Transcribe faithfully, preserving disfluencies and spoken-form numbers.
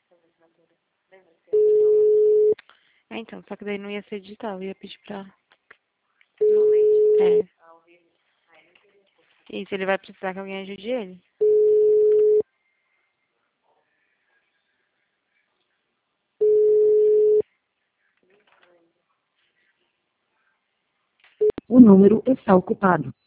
É, então, só que daí não ia ser digital, eu ia pedir pra... Realmente? É. Ao vivo. Ai, não queria pôr. Isso, ele vai precisar que alguém ajude ele. O número está ocupado.